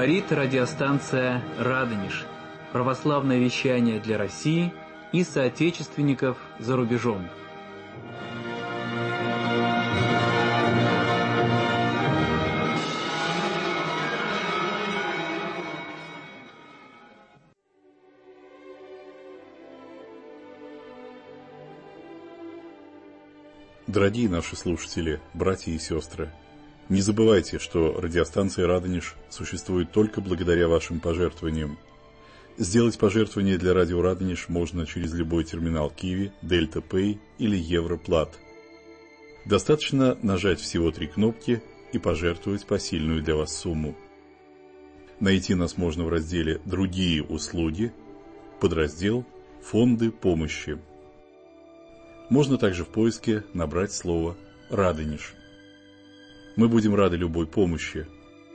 Говорит радиостанция «Радонеж». Православное вещание для России и соотечественников за рубежом. Дорогие наши слушатели, братья и сестры, не забывайте, что радиостанция «Радонеж» существует только благодаря вашим пожертвованиям. Сделать пожертвование для радио «Радонеж» можно через любой терминал Киви, Дельта Пэй или Европлат. Достаточно нажать всего 3 кнопки и пожертвовать посильную для вас сумму. Найти нас можно в разделе «Другие услуги», подраздел «Фонды помощи». Можно также в поиске набрать слово «Радонеж». Мы будем рады любой помощи.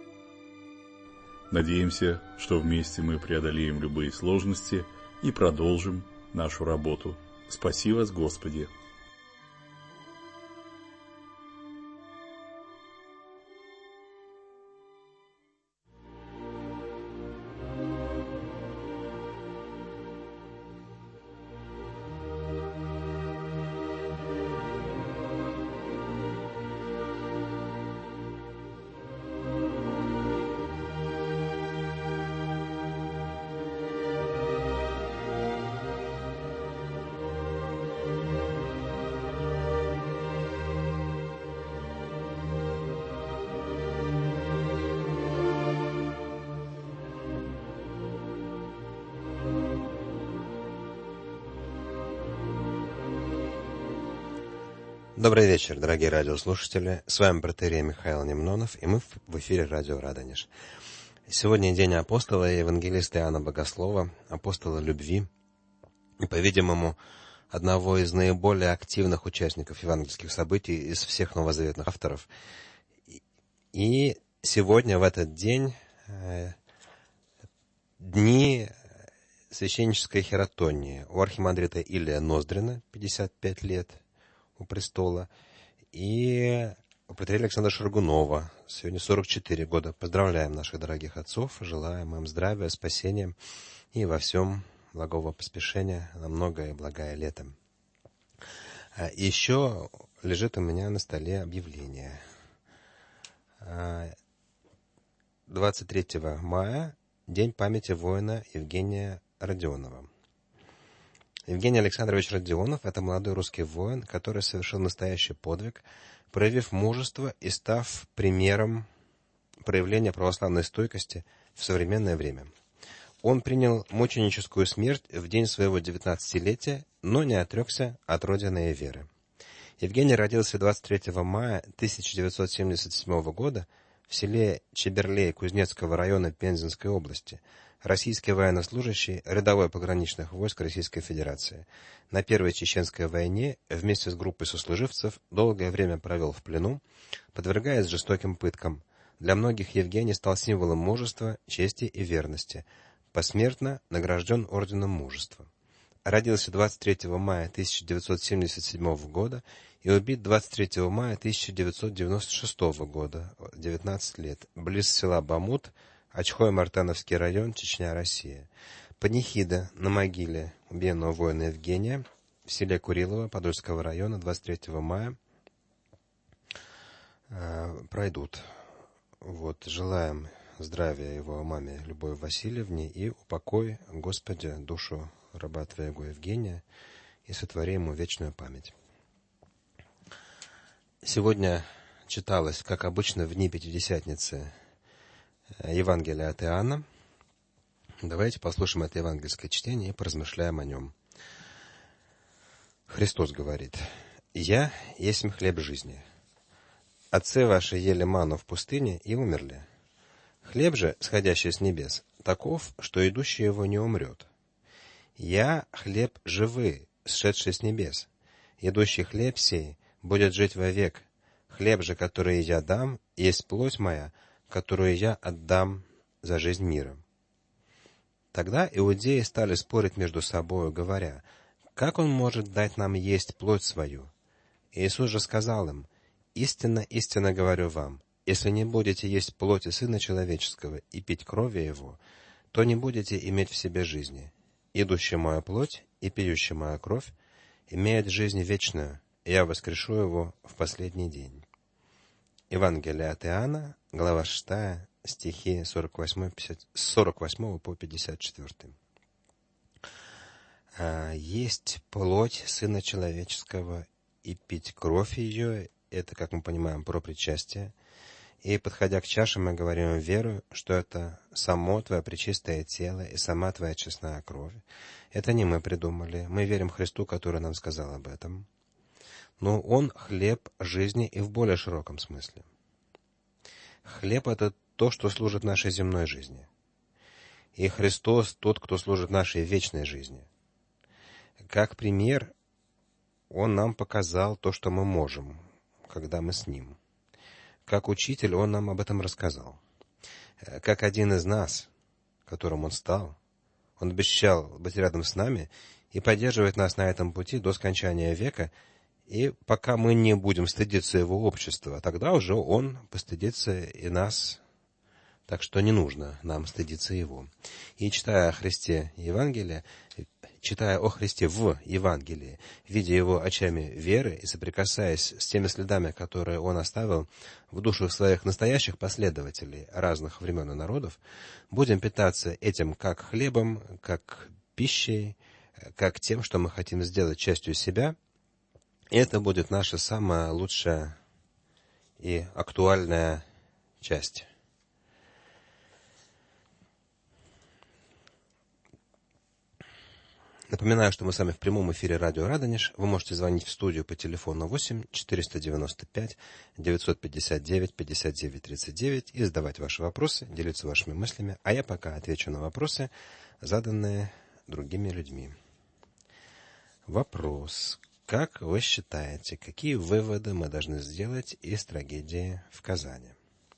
Надеемся, что вместе мы преодолеем любые сложности и продолжим нашу работу. Спаси вас, Господи! Добрый вечер, дорогие радиослушатели. С вами протоиерей Михаил Немнонов, и мы в эфире радио «Радонеж». Сегодня день апостола и евангелиста Иоанна Богослова, апостола любви, и, по-видимому, одного из наиболее активных участников евангельских событий из всех новозаветных авторов. И сегодня, в этот день, дни священнической хератонии у архимандрита Илия Ноздрина, 55 лет, у престола, и у протоиерея Александра Шаргунова, сегодня 44 года. Поздравляем наших дорогих отцов, желаем им здравия, спасения и во всем благого поспешения на многое благое лето. Еще лежит у меня на столе объявление. 23 мая – День памяти воина Евгения Родионова. Евгений Александрович Родионов – это молодой русский воин, который совершил настоящий подвиг, проявив мужество и став примером проявления православной стойкости в современное время. Он принял мученическую смерть в день своего 19-летия, но не отрекся от родины и веры. Евгений родился 23 мая 1977 года в селе Чеберлей Кузнецкого района Пензенской области. Российский военнослужащий, рядовой пограничных войск Российской Федерации. На Первой Чеченской войне вместе с группой сослуживцев долгое время провел в плену, подвергаясь жестоким пыткам. Для многих Евгений стал символом мужества, чести и верности. Посмертно награжден орденом мужества. Родился 23 мая 1977 года и убит 23 мая 1996 года, 19 лет, близ села Бамут, Очхой-Мартановский район, Чечня, Россия. Панихида на могиле убиенного воина Евгения в селе Курилово Подольского района 23 мая пройдут. Желаем здравия его маме Любови Васильевне и упокой, Господи, душу раба Твоего Евгения и сотвори ему вечную память. Сегодня читалось, как обычно, в дни Пятидесятницы Евангелие от Иоанна. Давайте послушаем это евангельское чтение и поразмышляем о нем. Христос говорит: «Я есть хлеб жизни. Отцы ваши ели манну в пустыне и умерли. Хлеб же, сходящий с небес, таков, что идущий его не умрет. Я хлеб живый, сшедший с небес. Идущий хлеб сей будет жить вовек. Хлеб же, который я дам, есть плоть моя, которую я отдам за жизнь мира». Тогда иудеи стали спорить между собою, говоря: «Как он может дать нам есть плоть свою?» Иисус же сказал им: «Истинно, истинно говорю вам, Если не будете есть плоти Сына Человеческого и пить крови Его, то не будете иметь в себе жизни. Идущий мою плоть и пьющий мою кровь имеет жизнь вечную, и я воскрешу его в последний день». Евангелие от Иоанна, глава 6, стихи 48 по 54. Есть плоть Сына Человеческого и пить кровь ее, это, как мы понимаем, про причастие. И, подходя к чаше, мы говорим веру, что это само Твое пречистое тело и сама Твоя честная кровь. Это не мы придумали, мы верим Христу, который нам сказал об этом. Но Он хлеб жизни и в более широком смысле. Хлеб — это то, что служит нашей земной жизни. И Христос — тот, кто служит нашей вечной жизни. Как пример, Он нам показал то, что мы можем, когда мы с Ним. Как учитель, Он нам об этом рассказал. Как один из нас, которым Он стал, Он обещал быть рядом с нами и поддерживать нас на этом пути до скончания века, и пока мы не будем стыдиться Его общества, тогда уже Он постыдится и нас, так что не нужно нам стыдиться Его. И читая о Христе Евангелие, читая о Христе в Евангелии, видя Его очами веры и соприкасаясь с теми следами, которые Он оставил в душах своих настоящих последователей разных времен и народов, будем питаться этим как хлебом, как пищей, как тем, что мы хотим сделать частью себя. И это будет наша самая лучшая и актуальная часть. Напоминаю, что мы с вами в прямом эфире радио Радонеж. Вы можете звонить в студию по телефону 8 495 959 59 39 и задавать ваши вопросы, делиться вашими мыслями. А я пока отвечу на вопросы, заданные другими людьми. Вопрос. Как вы считаете, какие выводы мы должны сделать из трагедии в Казани?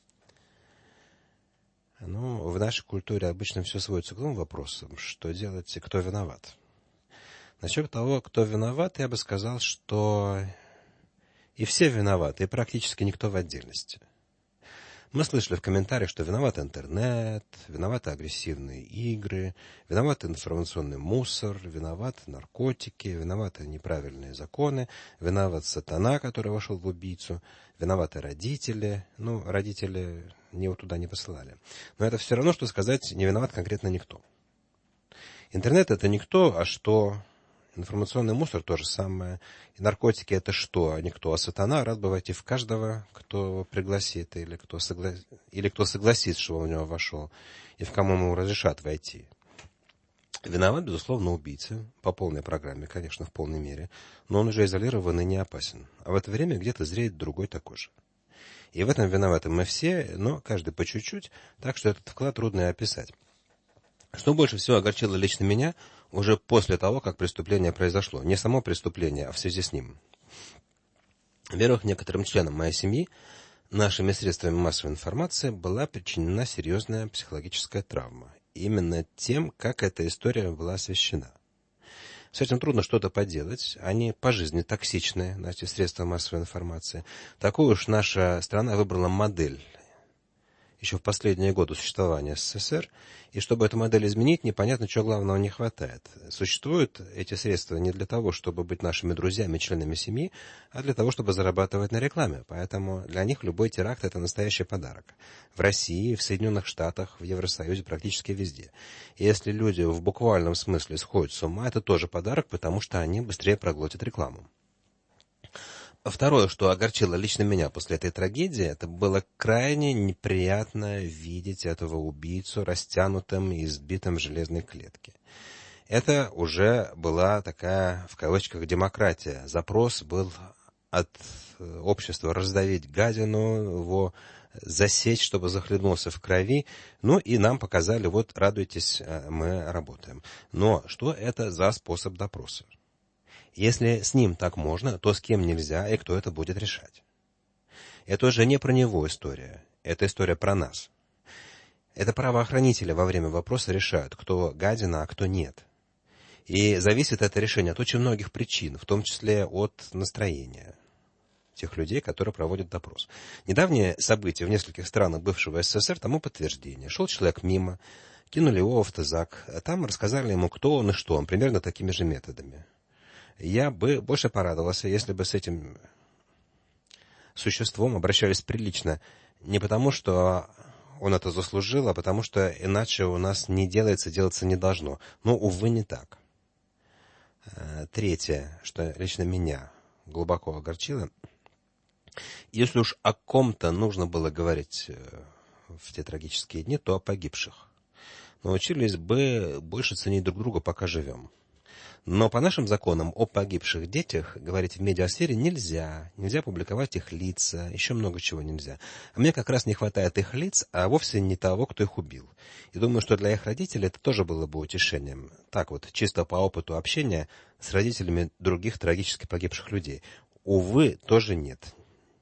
В нашей культуре обычно все сводится к двум вопросам. Что делать и кто виноват? Насчет того, кто виноват, я бы сказал, что и все виноваты, и практически никто в отдельности. Мы слышали в комментариях, что виноват интернет, виноваты агрессивные игры, виноват информационный мусор, виноваты наркотики, виноваты неправильные законы, виноват сатана, который вошел в убийцу, виноваты родители. Родители его туда не посылали. Но это все равно, что сказать, не виноват конкретно никто. Интернет — это никто, а что? Информационный мусор — то же самое. И наркотики — это что? А никто. А сатана рад бы войти в каждого, кто пригласит, или кто согласится, что он в него вошел, и в кому ему разрешат войти. Виноват, безусловно, убийца. По полной программе, конечно, в полной мере. Но он уже изолирован и не опасен. А в это время где-то зреет другой такой же. И в этом виноваты мы все, но каждый по чуть-чуть, так что этот вклад трудно и описать. Что больше всего огорчило лично меня уже после того, как преступление произошло. Не само преступление, а в связи с ним. Во-первых, некоторым членам моей семьи нашими средствами массовой информации была причинена серьезная психологическая травма. Именно тем, как эта история была освещена. С этим трудно что-то поделать. Они по жизни токсичны, эти средства массовой информации. Такую уж наша страна выбрала модель еще в последние годы существования СССР. И чтобы эту модель изменить, непонятно, чего главного не хватает. Существуют эти средства не для того, чтобы быть нашими друзьями, членами семьи, а для того, чтобы зарабатывать на рекламе. Поэтому для них любой теракт — это настоящий подарок. В России, в Соединенных Штатах, в Евросоюзе, практически везде. И если люди в буквальном смысле сходят с ума, это тоже подарок, потому что они быстрее проглотят рекламу. Второе, что огорчило лично меня после этой трагедии, это было крайне неприятно видеть этого убийцу растянутым и избитым в железной клетке. Это уже была такая, в кавычках, демократия. Запрос был от общества раздавить гадину, его засечь, чтобы захлебнулся в крови. И нам показали, радуйтесь, мы работаем. Но что это за способ допроса? Если с ним так можно, то с кем нельзя, и кто это будет решать? Это уже не про него история, это история про нас. Это правоохранители во время вопроса решают, кто гадина, а кто нет. И зависит это решение от очень многих причин, в том числе от настроения. тех людей, которые проводят допрос. Недавние события в нескольких странах бывшего СССР тому подтверждение. Шел человек мимо, кинули его в автозак, а там рассказали ему, кто он и что он, примерно такими же методами. Я бы больше порадовался, если бы с этим существом обращались прилично, не потому, что он это заслужил, а потому, что иначе у нас не делается, делаться не должно. Но, увы, не так. Третье, что лично меня глубоко огорчило. Если уж о ком-то нужно было говорить в те трагические дни, то о погибших. Научились бы больше ценить друг друга, пока живем. Но по нашим законам о погибших детях говорить в медиасфере нельзя. Нельзя публиковать их лица, еще много чего нельзя. А мне как раз не хватает их лиц, а вовсе не того, кто их убил. И думаю, что для их родителей это тоже было бы утешением. Так вот, чисто по опыту общения с родителями других трагически погибших людей. Увы, тоже нет.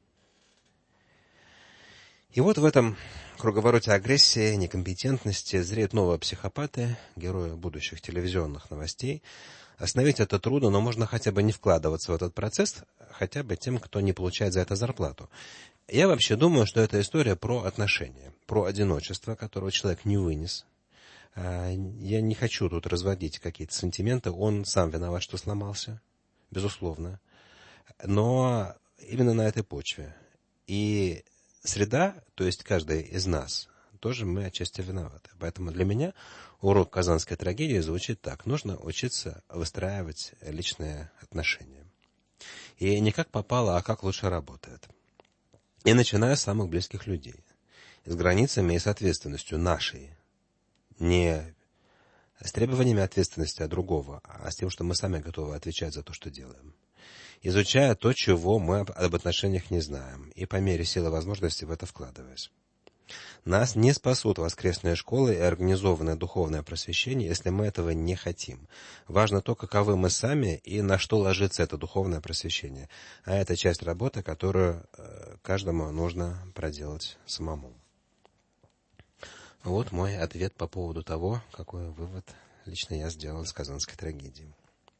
И вот в этом круговороте агрессии, некомпетентности зреют новые психопаты, герои будущих телевизионных новостей. Остановить это трудно, но можно хотя бы не вкладываться в этот процесс, хотя бы тем, кто не получает за это зарплату. Я вообще думаю, что это история про отношения, про одиночество, которого человек не вынес. Я не хочу тут разводить какие-то сантименты, он сам виноват, что сломался, безусловно. Но именно на этой почве. И среда, то есть каждый из нас, тоже мы отчасти виноваты. Поэтому для меня урок казанской трагедии звучит так. Нужно учиться выстраивать личные отношения. И не как попало, а как лучше работает. И начиная с самых близких людей. С границами и с ответственностью нашей. Не с требованиями ответственности от другого, а с тем, что мы сами готовы отвечать за то, что делаем. Изучая то, чего мы об отношениях не знаем, и по мере силы и возможности в это вкладываясь. Нас не спасут воскресные школы и организованное духовное просвещение, если мы этого не хотим. Важно то, каковы мы сами и на что ложится это духовное просвещение. А это часть работы, которую каждому нужно проделать самому. Вот мой ответ по поводу того, какой вывод лично я сделал из казанской трагедии.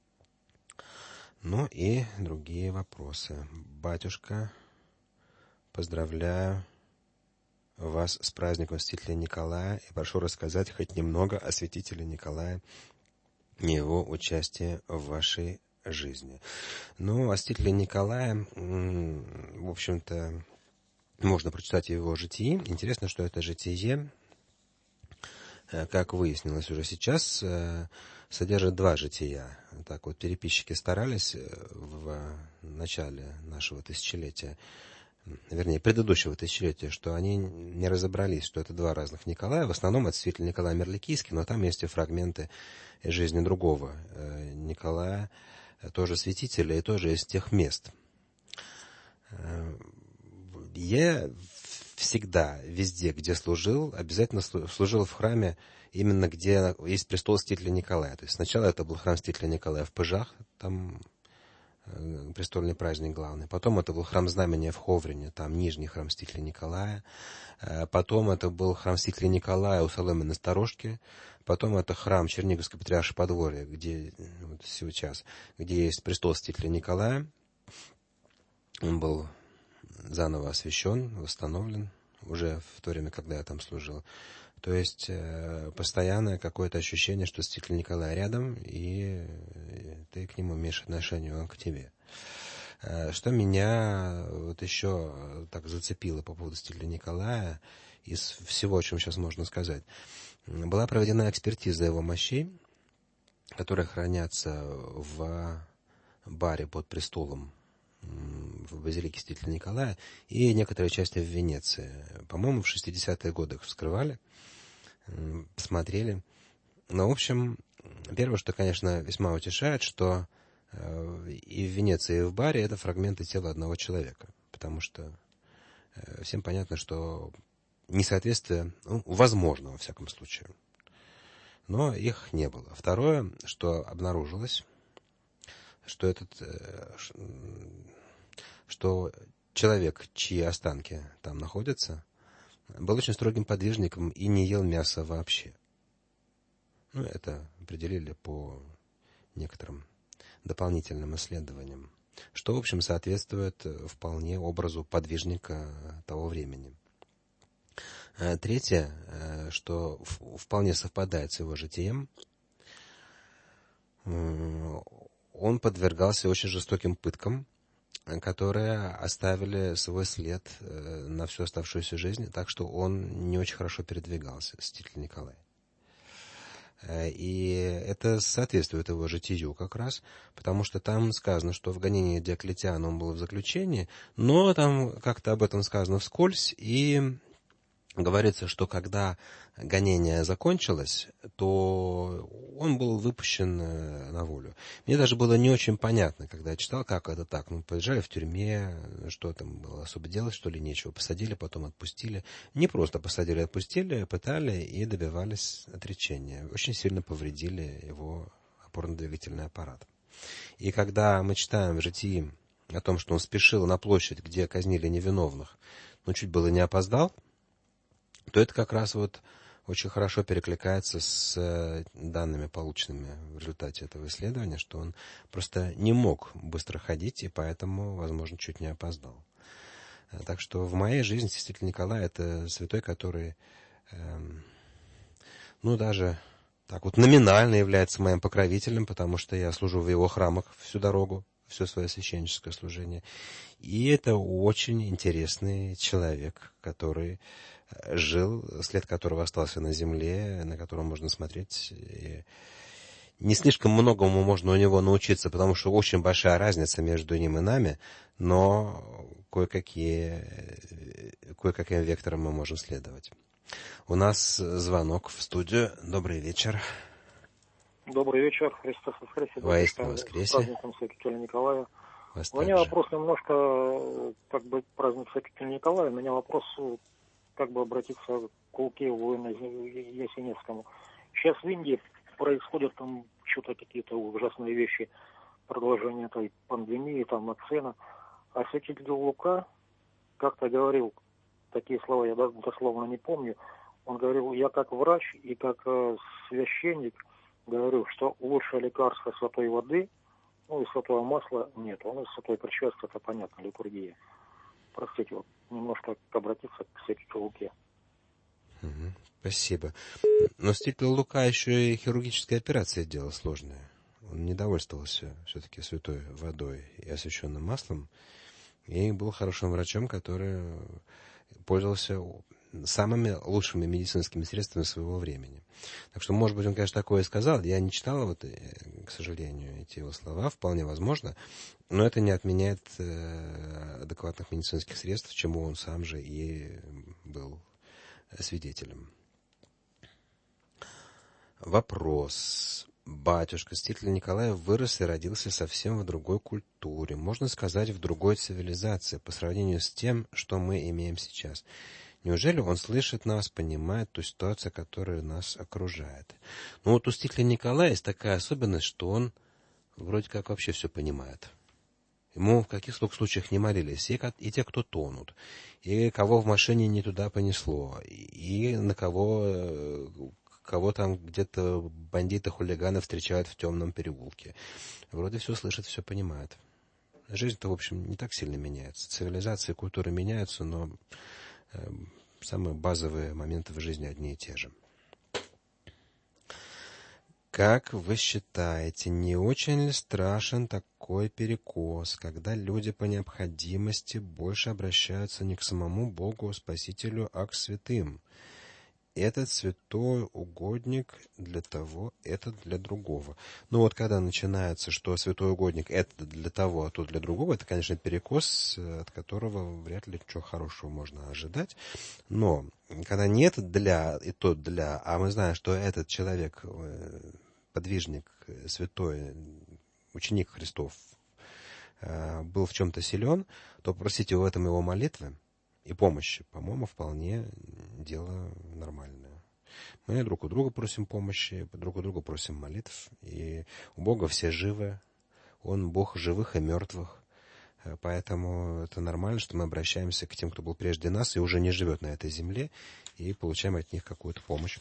Ну и другие вопросы. Батюшка, поздравляю вас с праздником святителя Николая и прошу рассказать хоть немного о святителе Николае и его участии в вашей жизни. Ну, о святителе Николае, в общем-то, можно прочитать его житии. Интересно, что это житие, как выяснилось уже сейчас, содержит два жития. Так вот, переписчики старались в начале нашего тысячелетия, вернее, предыдущего тысячелетия, что они не разобрались, что это два разных Николая. В основном это святитель Николай Мерликийский, но там есть и фрагменты из жизни другого Николая, тоже святителя и тоже из тех мест. Я всегда, везде, где служил, обязательно служил в храме, именно где есть престол святителя Николая. То есть сначала это был храм святителя Николая в Пыжах, там престольный праздник главный. Потом это был храм Знамения в Ховрине, там нижний храм святителя Николая. Потом это был храм святителя Николая у Соломенной Сторожки. Потом это храм Черниговской Патриаршей Подворья, где вот сейчас, где есть престол святителя Николая. Он был заново освящен, восстановлен уже в то время, когда я там служил. То есть постоянное какое-то ощущение, что святитель Николай рядом, и ты к нему имеешь отношение, он к тебе. Что меня вот еще так зацепило по поводу святителя Николая, из всего, о чем сейчас можно сказать, была проведена экспертиза его мощей, которые хранятся в баре под престолом в базилике святителя Николая и некоторые части в Венеции. По-моему, в 60-е годы их вскрывали, посмотрели. Но, в общем, первое, что, конечно, весьма утешает, что и в Венеции, и в баре это фрагменты тела одного человека. Потому что всем понятно, что несоответствие, возможно, во всяком случае. Но их не было. Второе, что обнаружилось, что человек, чьи останки там находятся, был очень строгим подвижником и не ел мясо вообще. Это определили по некоторым дополнительным исследованиям. что, в общем, соответствует вполне образу подвижника того времени. Третье, что вполне совпадает с его житием, он подвергался очень жестоким пыткам, которые оставили свой след на всю оставшуюся жизнь, так что он не очень хорошо передвигался, святитель Николай. И это соответствует его житию как раз, потому что там сказано, что в гонении Диоклетиана он был в заключении, но там как-то об этом сказано вскользь, и говорится, что когда гонение закончилось, то он был выпущен на волю. Мне даже было не очень понятно, когда я читал, как это так. Подержали в тюрьме, что там было особо делать, что ли, нечего. Посадили, потом отпустили. Не просто посадили, отпустили, пытали и добивались отречения. Очень сильно повредили его опорно-двигательный аппарат. И когда мы читаем в житии о том, что он спешил на площадь, где казнили невиновных, но чуть было не опоздал, то это как раз вот очень хорошо перекликается с данными, полученными в результате этого исследования, что он просто не мог быстро ходить, и поэтому, возможно, чуть не опоздал. Так что в моей жизни святитель Николай — это святой, который, даже так вот номинально является моим покровителем, потому что я служу в его храмах всю дорогу, все свое священническое служение. И это очень интересный человек, который жил, след которого остался на земле, на котором можно смотреть. И не слишком многому можно у него научиться, потому что очень большая разница между ним и нами, но кое-каким вектором мы можем следовать. У нас звонок в студию. Добрый вечер. Добрый вечер. Христос воскресе. Воистину воскресе. С праздником святителя Николая. Вас У меня также. вопрос немножко, праздник святителя Николая. У меня вопрос, обратиться к Луке воину Ясеневскому. Сейчас в Индии происходят там что-то какие-то ужасные вещи, продолжение этой пандемии, там вакцина. А святитель Лука как-то говорил такие слова, я дословно не помню. Он говорил: я как врач и как священник говорю, что лучшее лекарство святой воды, и святого масла нет. Святой причастие, это понятно, литургия. Простите, немножко обратиться к святителю Луке. Спасибо. Но святитель Лука еще и хирургическая операция делал сложная. Он не довольствовался все-таки святой водой и освященным маслом. И был хорошим врачом, который пользовался самыми лучшими медицинскими средствами своего времени. Так что, может быть, он, конечно, такое и сказал. Я не читал, к сожалению, эти его слова. Вполне возможно. Но это не отменяет адекватных медицинских средств, чему он сам же и был свидетелем. Вопрос. Батюшка, святитель Николай вырос и родился совсем в другой культуре, можно сказать, в другой цивилизации, по сравнению с тем, что мы имеем сейчас. Неужели он слышит нас, понимает ту ситуацию, которая нас окружает? У святителя Николая есть такая особенность, что он вроде как вообще все понимает. Ему в каких случаях не молились, и те, кто тонут, и кого в машине не туда понесло, и на кого там где-то бандиты, хулиганы встречают в темном переулке. Вроде все слышит, все понимает. Жизнь-то, в общем, не так сильно меняется. Цивилизация и культура меняются, но самые базовые моменты в жизни одни и те же. Как вы считаете, не очень ли страшен такой перекос, когда люди по необходимости больше обращаются не к самому Богу, Спасителю, а к святым? Этот святой угодник для того, этот для другого. Когда начинается, что святой угодник это для того, а то для другого, это, конечно, перекос, от которого вряд ли чего хорошего можно ожидать. Но когда нет для и тот для, а мы знаем, что этот человек, подвижник, святой, ученик Христов, был в чем-то силен, то просите в этом его молитвы и помощи, по-моему, вполне дело нормальное. Мы друг у друга просим помощи, друг у друга просим молитв, и у Бога все живы, Он Бог живых и мертвых, поэтому это нормально, что мы обращаемся к тем, кто был прежде нас и уже не живет на этой земле, и получаем от них какую-то помощь.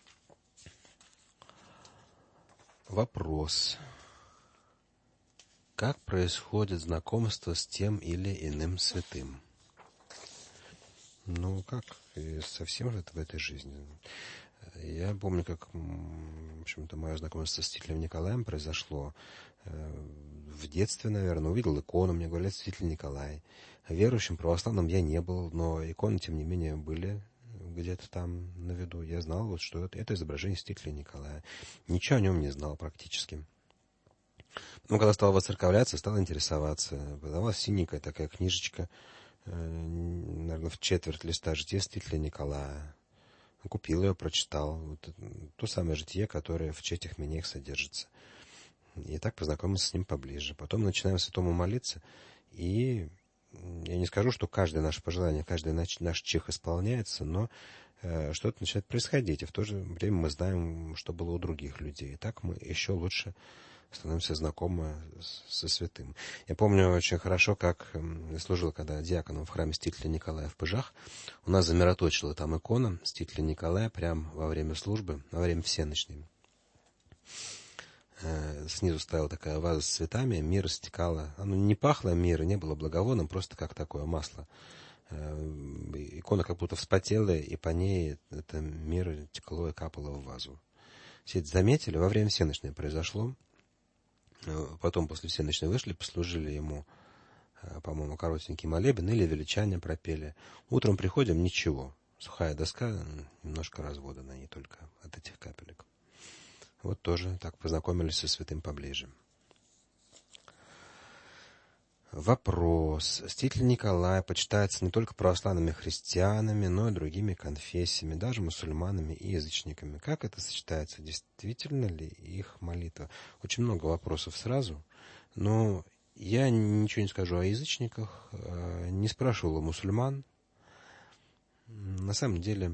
Вопрос. Как происходит знакомство с тем или иным святым? Ну, как и совсем же это в этой жизни. Я помню, как, в общем-то, мое знакомство с святителем Николаем произошло в детстве, наверное. Увидел икону, мне говорят, святитель Николай. Верующим православным я не был, но иконы, тем не менее, были где-то там на виду. Я знал, вот, что это изображение святителя Николая. Ничего о нем не знал практически. Но когда стал воцерковляться, стал интересоваться. Подавалась синенькая такая книжечка, наверное, в четверть листа «Житие святителя Николая». Купил ее, прочитал. Вот, то самое житие, которое в четях менеях содержится. И так познакомился с ним поближе. Потом начинаем святому молиться. И я не скажу, что каждое наше пожелание, каждый наш чих исполняется, но что-то начинает происходить. И в то же время мы знаем, что было у других людей. И так мы еще лучше становимся знакомы со святым. Я помню очень хорошо, как я служил, когда диаконом в храме святителя Николая в Пыжах. У нас замироточила там икона святителя Николая прямо во время службы, во время всеночной. Снизу стояла такая ваза с цветами, мира стекала. Оно не пахло мира, не было благовонным, просто как такое масло. Икона как будто вспотела, и по ней это мира текло и капало в вазу. Все это заметили, во время всеночной произошло. Потом после всеночной вышли, послужили ему, по-моему, коротенький молебен или величание пропели. Утром приходим, ничего. Сухая доска, немножко развода на ней только от этих капелек. Вот тоже так познакомились со святым поближе. Вопрос. Святитель Николай почитается не только православными христианами, но и другими конфессиями, даже мусульманами и язычниками. Как это сочетается? Действительно ли их молитва? Очень много вопросов сразу, но я ничего не скажу о язычниках, не спрашивал у мусульман. На самом деле,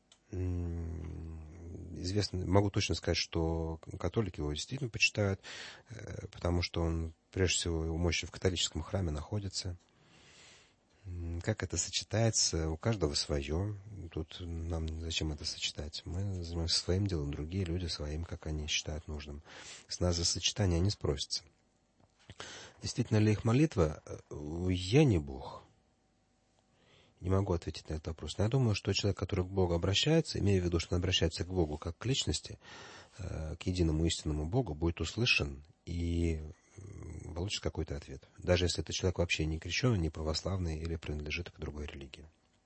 известно, могу точно сказать, что католики его действительно почитают, потому что он, прежде всего, его мощи в католическом храме находится. Как это сочетается? У каждого свое. Тут нам зачем это сочетать? Мы занимаемся своим делом, другие люди своим, как они считают нужным. С нас за сочетание не спросится. Действительно ли их молитва? Я не Бог. Не могу ответить на этот вопрос. Но я думаю, что человек, который к Богу обращается, имея в виду, что он обращается к Богу как к личности, к единому истинному Богу, будет услышан и получит какой-то ответ. Даже если этот человек вообще не крещеный, не православный или принадлежит к другой религии.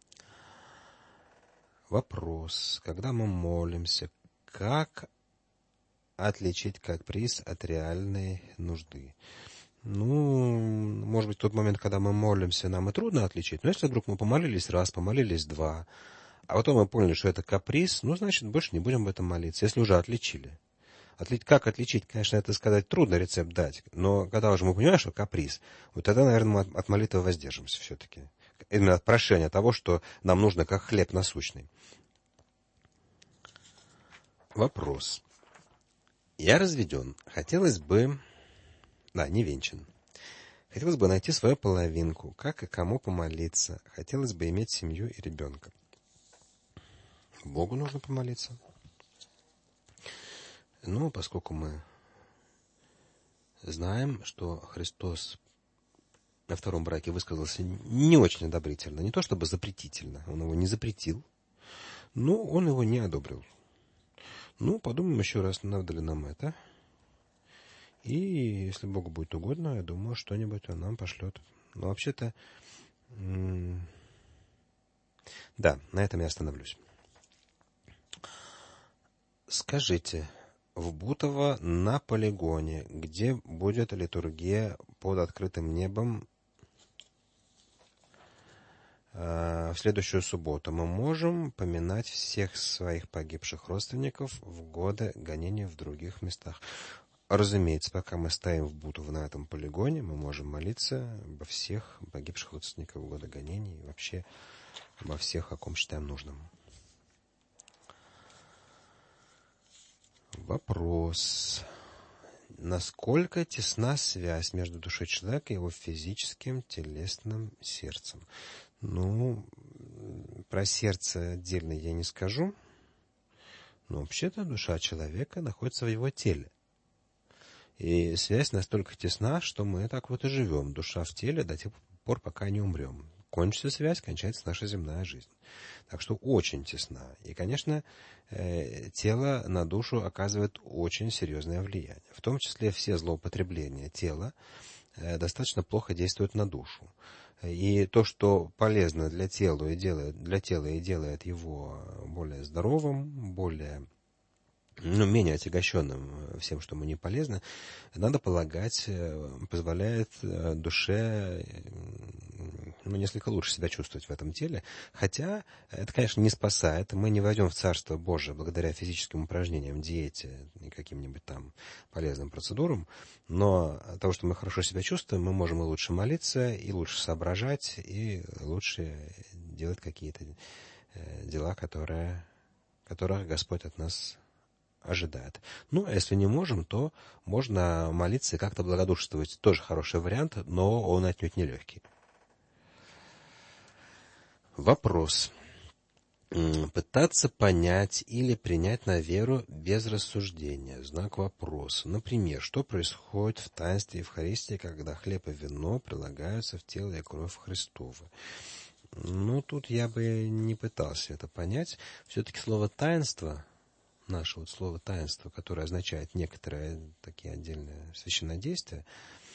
Вопрос. Когда мы молимся, как отличить каприз от реальной нужды? Ну, может быть, в тот момент, когда мы молимся, нам и трудно отличить. Но если вдруг мы помолились раз, помолились два, а потом мы поняли, что это каприз, ну, значит, больше не будем об этом молиться, если уже отличили. Как отличить? Конечно, это сказать трудно, рецепт дать. Но когда уже мы понимаем, что каприз, вот тогда, наверное, мы от молитвы воздержимся все-таки. Именно от прошения того, что нам нужно как хлеб насущный. Вопрос. Я разведен. Хотелось бы... Да, не венчан. Хотелось бы найти свою половинку, как и кому помолиться. Хотелось бы иметь семью и ребенка. Богу нужно помолиться. Ну, поскольку мы знаем, что Христос на втором браке высказался не очень одобрительно, не то чтобы запретительно, он его не запретил, но он его не одобрил. Ну, подумаем еще раз, надо ли нам это. И если Богу будет угодно, я думаю, что-нибудь он нам пошлет. Но вообще-то, да, на этом я остановлюсь. Скажите, в Бутово на полигоне, где будет литургия под открытым небом в следующую субботу, мы можем поминать всех своих погибших родственников в годы гонений в других местах? Разумеется, пока мы стоим в Бутово на этом полигоне, мы можем молиться обо всех погибших родственников в годы гонений и вообще обо всех, о ком считаем нужным. Вопрос. Насколько тесна связь между душой человека и его физическим, телесным сердцем? Ну, про сердце отдельно я не скажу, но вообще-то душа человека находится в его теле. И связь настолько тесна, что мы так вот и живем, душа в теле, до тех пор, пока не умрем. Кончится связь, кончается наша земная жизнь. Так что очень тесна. И, конечно, тело на душу оказывает очень серьезное влияние. В том числе все злоупотребления тела достаточно плохо действуют на душу. И то, что полезно для тела и делает его более здоровым, более менее отягощенным всем, что ему не полезно, надо полагать, позволяет душе несколько лучше себя чувствовать в этом теле. Хотя это, конечно, не спасает. Мы не войдем в Царство Божие благодаря физическим упражнениям, диете и каким-нибудь там полезным процедурам. Но от того, что мы хорошо себя чувствуем, мы можем и лучше молиться, и лучше соображать, и лучше делать какие-то дела, которых Господь от нас ожидает. Ну, а если не можем, то можно молиться и как-то благодушествовать. Тоже хороший вариант, но он отнюдь не легкий. Вопрос. Пытаться понять или принять на веру без рассуждения. Знак вопроса. Например, что происходит в таинстве Евхаристии, когда хлеб и вино прилагаются в тело и кровь Христова? Ну, тут я бы не пытался это понять. Все-таки слово «таинство», наше вот слово «таинство», которое означает некоторые такие отдельные священнодействия,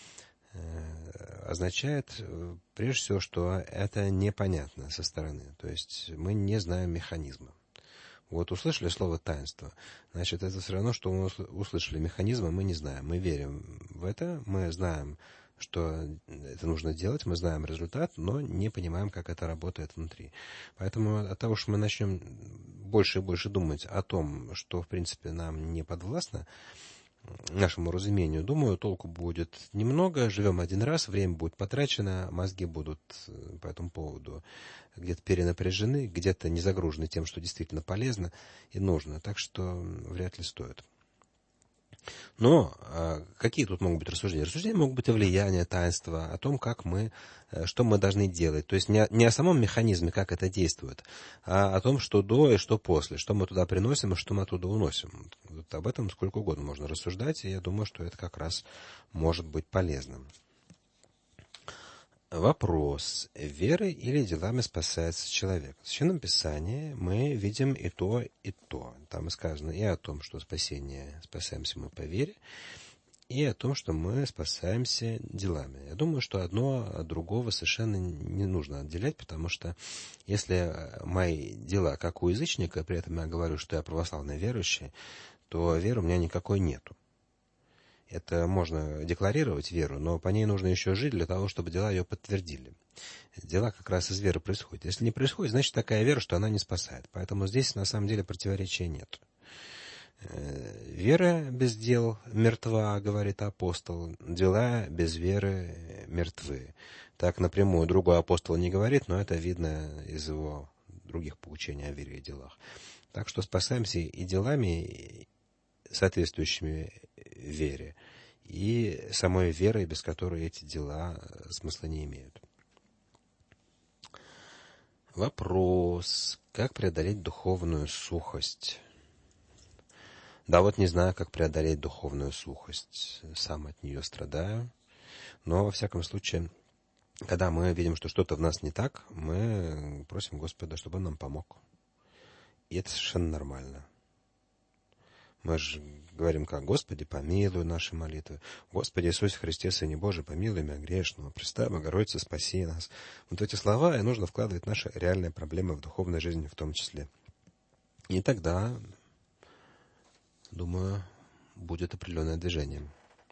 означает, прежде всего, что это непонятно со стороны. То есть мы не знаем механизма. Вот услышали слово «таинство», значит, это все равно, что мы услышали механизм, мы не знаем. Мы верим в это, мы знаем, что это нужно делать, мы знаем результат, но не понимаем, как это работает внутри. Поэтому от того, что мы начнем больше и больше думать о том, что, в принципе, нам не подвластно, нашему разумению, думаю, толку будет немного. Живем один раз, время будет потрачено, мозги будут по этому поводу где-то перенапряжены, где-то не загружены тем, что действительно полезно и нужно. Так что вряд ли стоит. Но какие тут могут быть рассуждения? Рассуждения могут быть о влиянии таинства, о том, что мы должны делать. То есть не о самом механизме, как это действует, а о том, что до и что после, что мы туда приносим и что мы оттуда уносим. Вот об этом сколько угодно можно рассуждать, и я думаю, что это как раз может быть полезным. Вопрос. Верой или делами спасается человек? В Священном Писании мы видим и то, и то. Там сказано и о том, что спасаемся мы по вере, и о том, что мы спасаемся делами. Я думаю, что одно от другого совершенно не нужно отделять, потому что если мои дела как у язычника, при этом я говорю, что я православный верующий, то веры у меня никакой нету. Это можно декларировать веру, но по ней нужно еще жить для того, чтобы дела ее подтвердили. Дела как раз из веры происходят. Если не происходит, значит такая вера, что она не спасает. Поэтому здесь на самом деле противоречия нет. Вера без дел мертва, говорит апостол. Дела без веры мертвы. Так напрямую другой апостол не говорит, но это видно из его других поучений о вере и делах. Так что спасаемся и делами, соответствующими вере, и самой верой, без которой эти дела смысла не имеют. Вопрос. Как преодолеть духовную сухость? Да вот не знаю, как преодолеть духовную сухость. Сам от нее страдаю. Но, во всяком случае, когда мы видим, что что-то в нас не так, мы просим Господа, чтобы Он нам помог. И это совершенно нормально. Мы же говорим как: Господи, помилуй наши молитвы. Господи Иисусе Христе, Сыне Божий, помилуй меня грешного. Пресвятая Богородица, спаси нас. Вот эти слова и нужно вкладывать в наши реальные проблемы в духовной жизни в том числе. И тогда, думаю, будет определенное движение.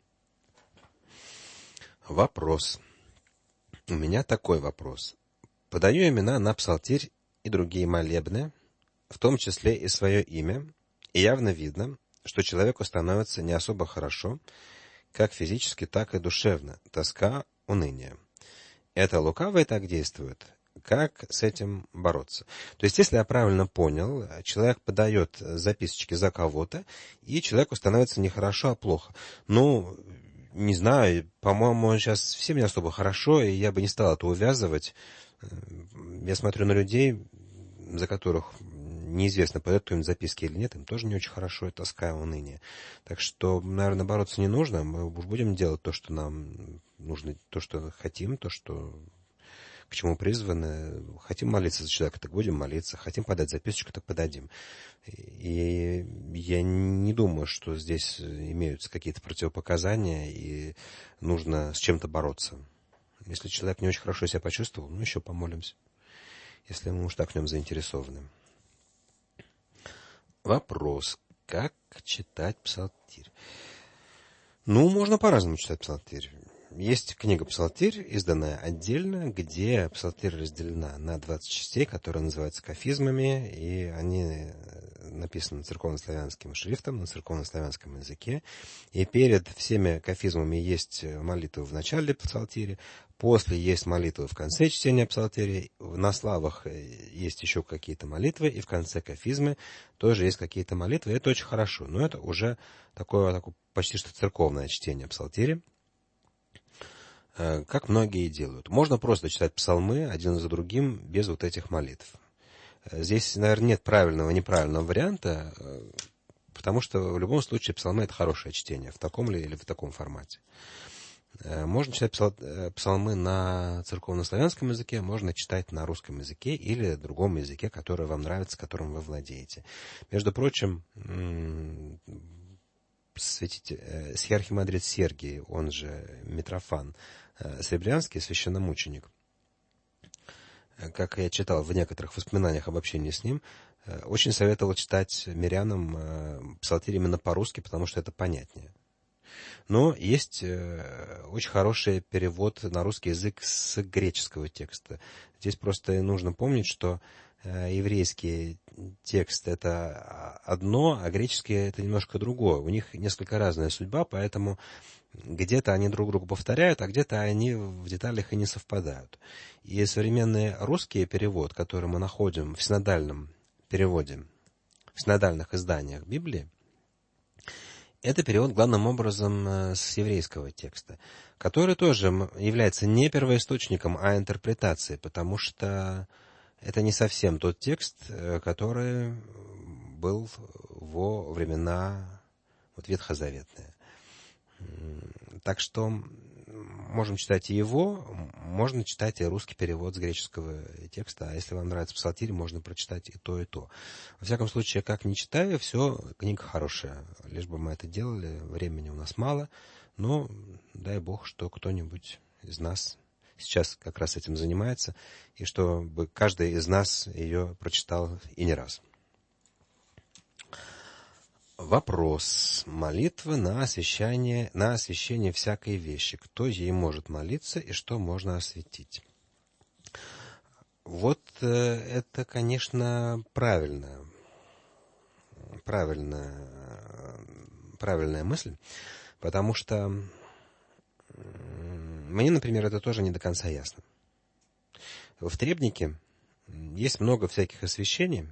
Вопрос. У меня такой вопрос. Подаю имена на псалтирь и другие молебны, в том числе и свое имя, и явно видно, что человеку становится не особо хорошо, как физически, так и душевно. Тоска, уныние. Это лукавый так действует. Как с этим бороться? То есть, если я правильно понял, человек подает записочки за кого-то, и человеку становится не хорошо, а плохо. Ну, не знаю, по-моему, сейчас всем не особо хорошо, и я бы не стал это увязывать. Я смотрю на людей, за которых неизвестно, пойдет кто-нибудь записки или нет, им тоже не очень хорошо, и тоска, и уныние. Так что, наверное, бороться не нужно, мы уж будем делать то, что нам нужно, то, что хотим, то, что к чему призваны. Хотим молиться за человека, так будем молиться. Хотим подать записочку, так подадим. И я не думаю, что здесь имеются какие-то противопоказания, и нужно с чем-то бороться. Если человек не очень хорошо себя почувствовал, еще помолимся, если мы уж так в нем заинтересованы. Вопрос. Как читать псалтирь? Можно по-разному читать псалтирь. Есть книга «Псалтирь», изданная отдельно, где псалтирь разделена на 20 частей, которые называются кафизмами, и они написаны церковнославянским шрифтом, на церковнославянском языке. И перед всеми кафизмами есть молитвы в начале псалтири, после есть молитвы в конце чтения псалтири, на славах есть еще какие-то молитвы, и в конце кафизмы тоже есть какие-то молитвы. Это очень хорошо, но это уже такое почти что церковное чтение псалтири, как многие делают. Можно просто читать псалмы один за другим без вот этих молитв. Здесь, наверное, нет правильного и неправильного варианта, потому что в любом случае псалмы — это хорошее чтение, в таком или в таком формате. Можно читать псалмы на церковнославянском языке, можно читать на русском языке или другом языке, который вам нравится, которым вы владеете. Между прочим, схиархимандрит Сергий, он же Митрофан Серебрянский, священномученик, как я читал в некоторых воспоминаниях об общении с ним, очень советовал читать мирянам псалтирь именно по-русски, потому что это понятнее. Но есть очень хороший перевод на русский язык с греческого текста. Здесь просто нужно помнить, что еврейский текст — это одно, а греческий — это немножко другое. У них несколько разная судьба, поэтому где-то они друг друга повторяют, а где-то они в деталях и не совпадают. И современный русский перевод, который мы находим в синодальном переводе, в синодальных изданиях Библии, это перевод главным образом с еврейского текста, который тоже является не первоисточником, а интерпретацией, потому что это не совсем тот текст, который был во времена ветхозаветные. Так что можем читать и его, можно читать и русский перевод с греческого текста, а если вам нравится псалтирь, можно прочитать и то, и то. Во всяком случае, как ни читаю, все, книга хорошая. Лишь бы мы это делали, времени у нас мало, но дай Бог, что кто-нибудь из нас сейчас как раз этим занимается, и чтобы каждый из нас ее прочитал и не раз. Вопрос. Молитва на освящение всякой вещи. Кто ей может молиться и что можно осветить? Вот это, конечно, правильная мысль, потому что мне, например, это тоже не до конца ясно. В требнике есть много всяких освящений,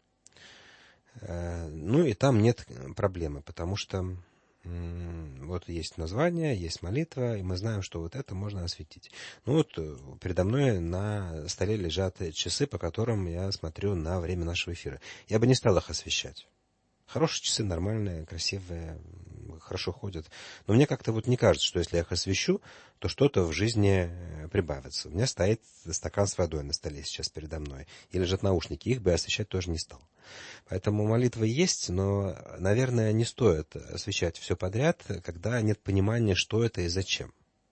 и там нет проблемы, потому что вот есть название, есть молитва, и мы знаем, что вот это можно осветить. Передо мной на столе лежат часы, по которым я смотрю на время нашего эфира. Я бы не стал их освещать. Хорошие часы, нормальные, красивые, хорошо ходят. Но мне как-то не кажется, что если я их освещу, то что-то в жизни прибавится. У меня стоит стакан с водой на столе сейчас передо мной. И лежат наушники, их бы я освещать тоже не стал. Поэтому молитва есть, но, наверное, не стоит освещать все подряд, когда нет понимания, что это и зачем.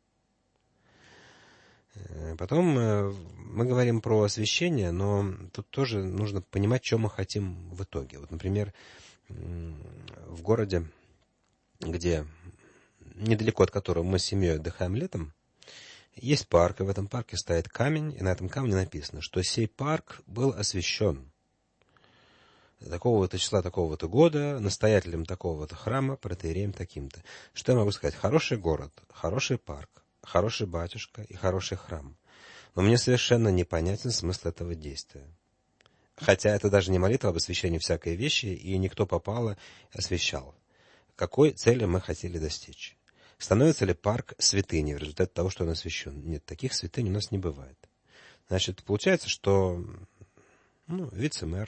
Потом мы говорим про освящение, но тут тоже нужно понимать, что мы хотим в итоге. Например, в городе, где недалеко от которого мы с семьей отдыхаем летом, есть парк, и в этом парке стоит камень, и на этом камне написано, что сей парк был освящен такого-то числа, такого-то года, настоятелем такого-то храма, протоиереем таким-то. Что я могу сказать? Хороший город, хороший парк, хороший батюшка и хороший храм. Но мне совершенно непонятен смысл этого действия. Хотя это даже не молитва об освящении всякой вещи, и никто попало освящал. Какой цели мы хотели достичь? Становится ли парк святыней в результате того, что он освящен? Нет, таких святынь у нас не бывает. Значит, получается, что вице-мэр,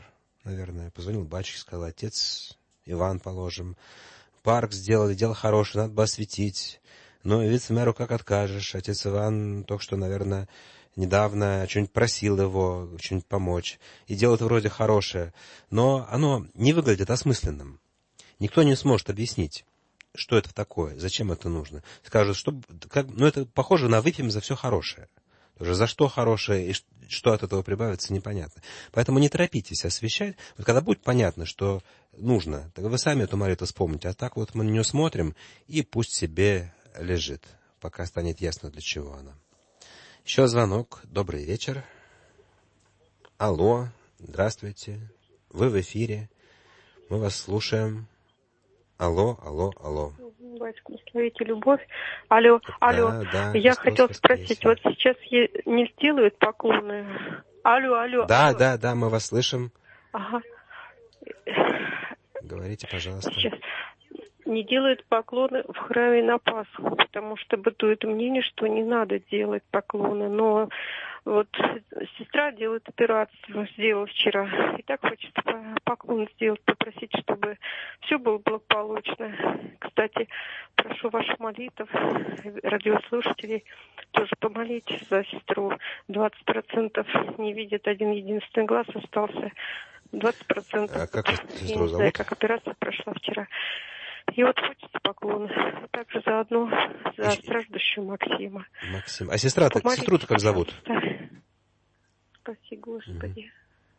наверное. Позвонил батюшке, сказал: отец Иван, положим, парк сделали, дело хорошее, надо бы осветить. Но вице-мэру как откажешь? Отец Иван только что, наверное, недавно что-нибудь просил его, что-нибудь помочь. И дело-то вроде хорошее, но оно не выглядит осмысленным. Никто не сможет объяснить, что это такое, зачем это нужно. Скажут, что это похоже на выпьем за все хорошее. Тоже за что хорошее и что от этого прибавится, непонятно. Поэтому не торопитесь освещать. Вот когда будет понятно, что нужно, тогда вы сами эту молитву вспомните. А так вот мы на нее смотрим, и пусть себе лежит, пока станет ясно, для чего она. Еще звонок. Добрый вечер. Алло, здравствуйте. Вы в эфире. Мы вас слушаем. Алло, алло, алло. Батюшка, благословите любовь. Алло, алло. Да, Я Христос хотела воскресе. спросить, вот сейчас не сделают поклоны? Алло. Да, мы вас слышим. Ага. Говорите, пожалуйста. Сейчас не делают поклоны в храме на Пасху, потому что бытует мнение, что не надо делать поклоны. Но вот сестра делает операцию, сделала вчера. И так хочет поклон сделать, попросить, чтобы все было благополучно. Кстати, прошу ваших молитв, радиослушателей, тоже помолитесь за сестру. 20% не видит, один единственный глаз остался. 20%. А как сестру не зовут? знаю, как операция прошла вчера. И вот хочется поклон. Также заодно за страждущего Максима. Максим. А сестру-то как зовут? Спаси, Господи.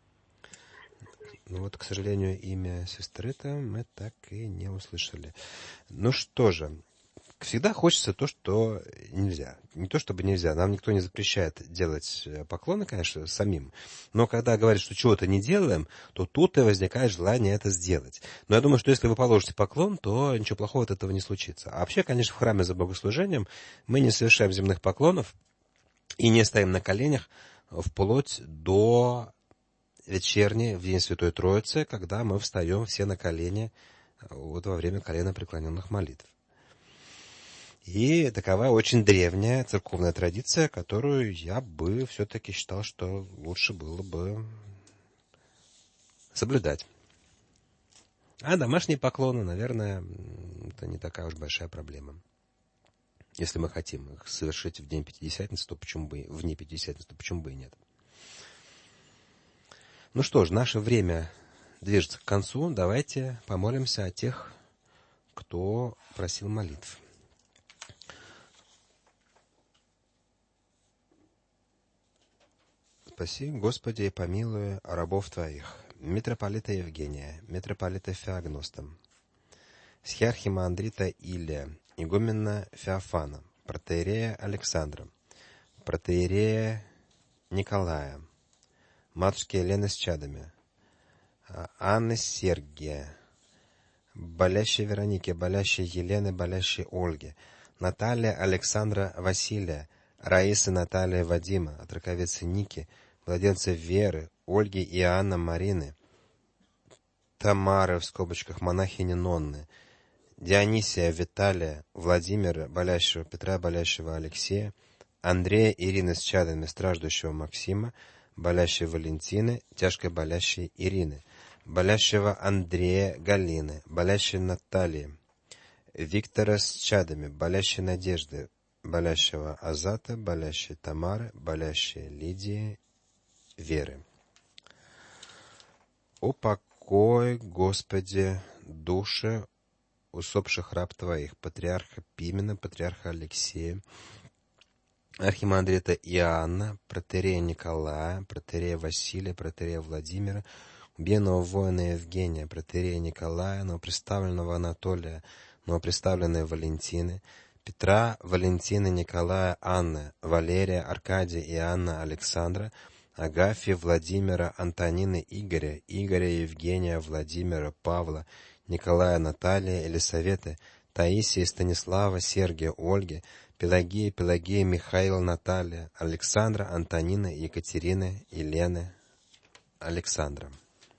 Ну вот, к сожалению, имя сестры-то мы так и не услышали. Ну что же, всегда хочется то, что нельзя. Не то, чтобы нельзя. Нам никто не запрещает делать поклоны, конечно, самим. Но когда говорят, что чего-то не делаем, то тут и возникает желание это сделать. Но я думаю, что если вы положите поклон, то ничего плохого от этого не случится. А вообще, конечно, в храме за богослужением мы не совершаем земных поклонов и не стоим на коленях вплоть до вечерней, в день Святой Троицы, когда мы встаем все на колени вот во время коленопреклоненных молитв. И такова очень древняя церковная традиция, которую я бы все-таки считал, что лучше было бы соблюдать. А домашние поклоны, наверное, это не такая уж большая проблема. Если мы хотим их совершить в день Пятидесятницы, то почему бы вне Пятидесятницы, то почему бы и нет? Ну что ж, наше время движется к концу. Давайте помолимся о тех, кто просил молитв. Спаси, Господи, и помилуй рабов Твоих, митрополита Евгения, митрополита Феогноста, схиархимандрита Илия, игумена Феофана, протоиерея Александра, протоиерея Николая, матушки Елены с чадами, Анны Сергия, болящей Вероники, болящей Елены, болящей Ольги, Наталья Александра Василия, Раисы Наталья Вадима, отроковицы Ники, младенца Веры, Ольги и Иоанна Марины, Тамары, в скобочках, монахини Нонны, Дионисия, Виталия, Владимира, болящего Петра, болящего Алексея, Андрея, Ирины с чадами, страждущего Максима, болящей Валентины, тяжко болящей Ирины, болящего Андрея, Галины, болящей Натальи, Виктора с чадами, болящей Надежды, болящего Азата, болящей Тамары, болящей Лидии, Веры. Упокой, Господи, души усопших раб Твоих, патриарха Пимена, патриарха Алексея, архимандрита Иоанна, протоиерея Николая, протоиерея Василия, протоиерея Владимира, убиенного воина Евгения, протоиерея Николая, новоприставленного Анатолия, новоприставленной Валентины, Петра, Валентины, Николая, Анны, Валерия, Аркадия и Анна, Александра, Агафьи, Владимира, Антонины, Игоря, Евгения, Владимира, Павла, Николая, Наталья, Елисаветы, Таисии, Станислава, Сергия, Ольги, Пелагея, Михаила, Наталья, Александра, Антонины, Екатерины, Елены, Александра.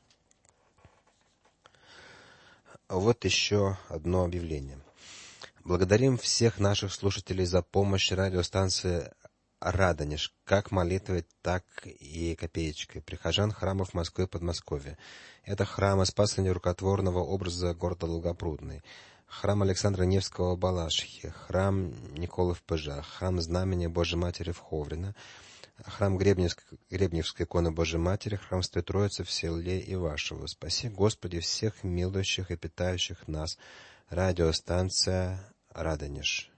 Вот еще одно объявление. Благодарим всех наших слушателей за помощь радиостанции Радонеж, как молитвой, так и копеечкой. Прихожан храмов Москвы и Подмосковья. Это храмы Спаса Нерукотворного образа города Долгопрудный, храм Александра Невского в Балашихе, храм Николы в Пыжах, храм Знамения Божьей Матери в Ховрино, храм Гребневской иконы Божьей Матери, храм Святой Троицы в селе Ивашево. Спаси, Господи, всех милующих и питающих нас. Радиостанция Радонеж.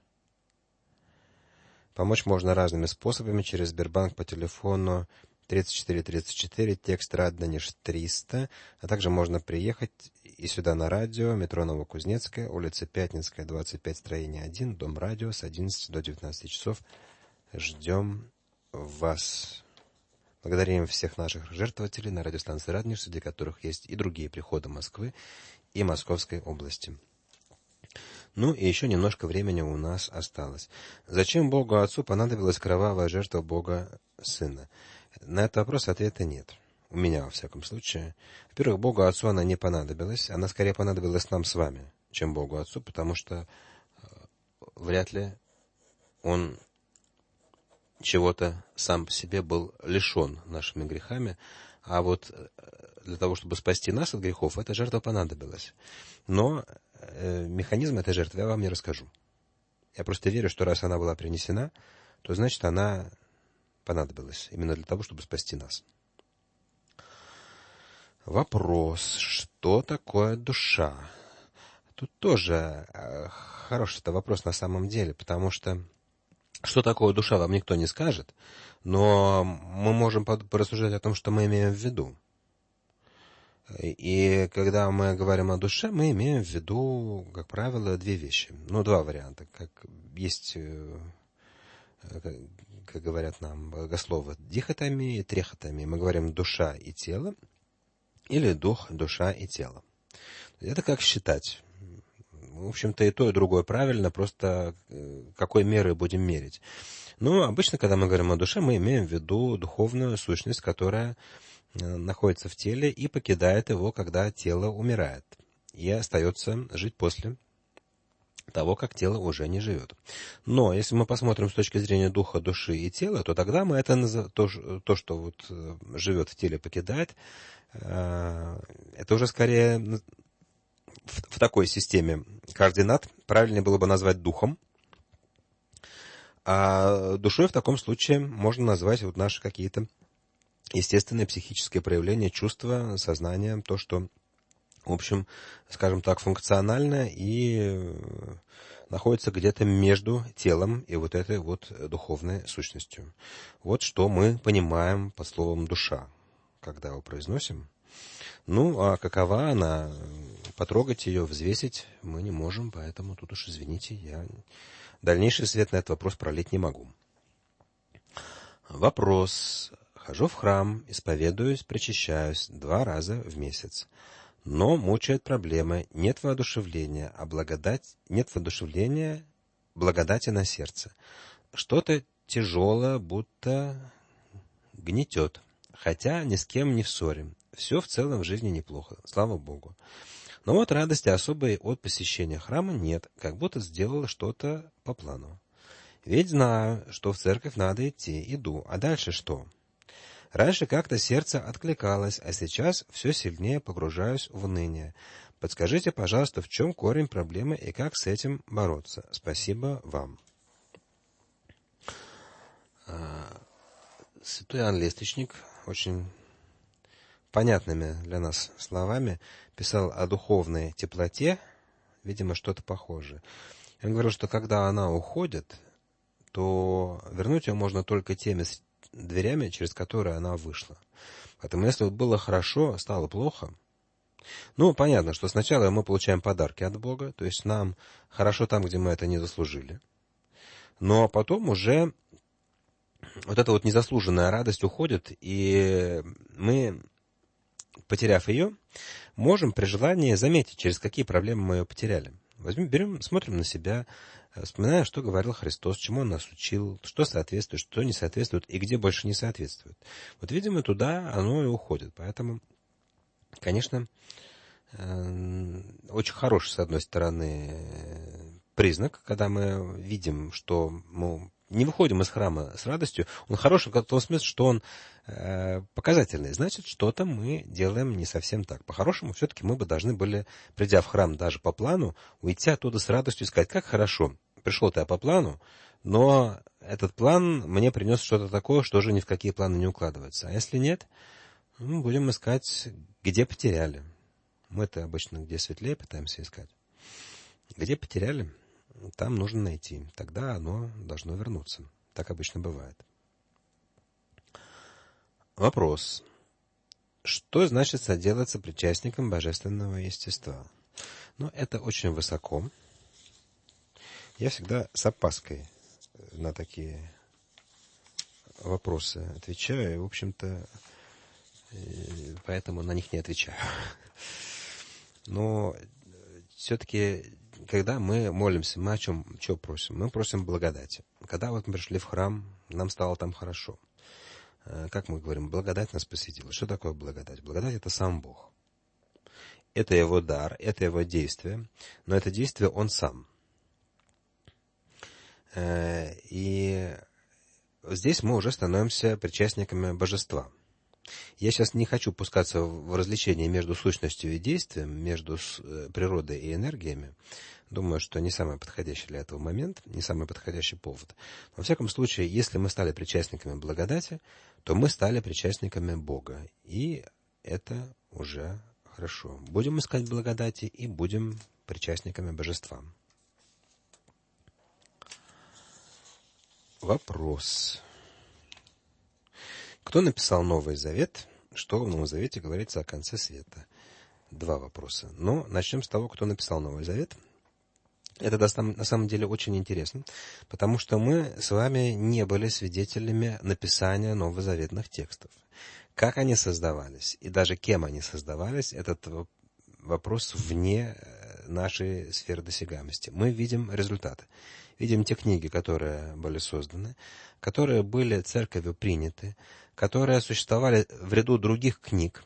Помочь можно разными способами: через Сбербанк по телефону 3434, текст Радонеж 300, а также можно приехать и сюда на радио, метро Новокузнецкая, улица Пятницкая, 25, строение 1, дом радио с 11 до 19 часов. Ждем вас. Благодарим всех наших жертвователей на радиостанции Радонеж, среди которых есть и другие приходы Москвы и Московской области. Ну и еще немножко времени у нас осталось. Зачем Богу Отцу понадобилась кровавая жертва Бога Сына? На этот вопрос ответа нет. У меня, во всяком случае. Во-первых, Богу Отцу она не понадобилась. Она скорее понадобилась нам с вами, чем Богу Отцу, потому что вряд ли Он чего-то сам по себе был лишен нашими грехами. А вот для того, чтобы спасти нас от грехов, эта жертва понадобилась. Но механизм этой жертвы я вам не расскажу. Я просто верю, что раз она была принесена, то значит она понадобилась именно для того, чтобы спасти нас. Вопрос, что такое душа? Тут тоже хороший вопрос на самом деле, потому что что такое душа, вам никто не скажет, но мы можем порассуждать о том, что мы имеем в виду. И когда мы говорим о душе, мы имеем в виду, как правило, две вещи. Два варианта. Как есть, как говорят нам богословы, дихотомия и трихотомия. Мы говорим душа и тело, или дух, душа и тело. Это как считать. В общем-то, и то, и другое правильно, просто какой мерой будем мерить. Но обычно, когда мы говорим о душе, мы имеем в виду духовную сущность, которая находится в теле и покидает его, когда тело умирает, и остается жить после того, как тело уже не живет. Но если мы посмотрим с точки зрения духа, души и тела, то тогда мы то, что вот живет в теле, покидает, это уже скорее в такой системе координат правильнее было бы назвать духом, а душой в таком случае можно назвать вот наши какие-то естественное психическое проявление чувства, сознания, то, что, в общем, скажем так, функционально и находится где-то между телом и вот этой вот духовной сущностью. Вот что мы понимаем под словом «душа», когда его произносим. А какова она? Потрогать ее, взвесить мы не можем, поэтому тут уж, извините, я дальнейший свет на этот вопрос пролить не могу. Вопрос. Хожу в храм, исповедуюсь, причащаюсь 2 раза в месяц. Но мучают проблемы, нет воодушевления, благодати на сердце. Что-то тяжелое, будто гнетет. Хотя ни с кем не в ссоре. Все в целом в жизни неплохо, слава Богу. Но вот радости особой от посещения храма нет, как будто сделала что-то по плану. Ведь знаю, что в церковь надо идти, иду. А дальше что? Раньше как-то сердце откликалось, а сейчас все сильнее погружаюсь в уныние. Подскажите, пожалуйста, в чем корень проблемы и как с этим бороться? Спасибо вам. Святой Иоанн Лестничник очень понятными для нас словами писал о духовной теплоте, видимо, что-то похожее. Он говорил, что когда она уходит, то вернуть ее можно только теми дверями, через которые она вышла. Поэтому если было хорошо, стало плохо. Понятно, что сначала мы получаем подарки от Бога, то есть нам хорошо там, где мы это не заслужили. Но потом уже вот эта вот незаслуженная радость уходит, и мы, потеряв ее, можем при желании заметить, через какие проблемы мы ее потеряли. Берем, смотрим на себя, вспоминаем, что говорил Христос, чему Он нас учил, что соответствует, что не соответствует и где больше не соответствует. Вот, видимо, туда оно и уходит. Поэтому, конечно, очень хороший, с одной стороны, признак, когда мы видим, что мы не выходим из храма с радостью, он хороший в том смысле, что он показательный. Значит, что-то мы делаем не совсем так. По-хорошему, все-таки мы бы должны были, придя в храм даже по плану, уйти оттуда с радостью и сказать, как хорошо, пришел-то я по плану, но этот план мне принес что-то такое, что уже ни в какие планы не укладывается. А если нет, мы будем искать, где потеряли. Мы-то обычно где светлее пытаемся искать. Где потеряли, там нужно найти. Тогда оно должно вернуться. Так обычно бывает. Вопрос. Что значит соделаться причастником божественного естества? Ну, это очень высоко. Я всегда с опаской на такие вопросы отвечаю. И, в общем-то, поэтому на них не отвечаю. Но все-таки, когда мы молимся, мы о чем просим? Мы просим благодати. Когда вот мы пришли в храм, нам стало там хорошо. Как мы говорим, благодать нас посетила. Что такое благодать? Благодать — это сам Бог. Это его дар, это его действие, но это действие он сам. И здесь мы уже становимся причастниками божества. Я сейчас не хочу пускаться в развлечение между сущностью и действием, между природой и энергиями. Думаю, что не самый подходящий для этого момент, не самый подходящий повод. Но, во всяком случае, если мы стали причастниками благодати, то мы стали причастниками Бога. И это уже хорошо. Будем искать благодати и будем причастниками божества. Вопрос. Кто написал Новый Завет? Что в Новом Завете говорится о конце света? 2 вопроса. Но начнем с того, кто написал Новый Завет. Это на самом деле очень интересно, потому что мы с вами не были свидетелями написания новозаветных текстов. Как они создавались и даже кем они создавались, этот вопрос вне нашей сферы досягаемости. Мы видим результаты. Видим те книги, которые были созданы, которые были церковью приняты, которые существовали в ряду других книг,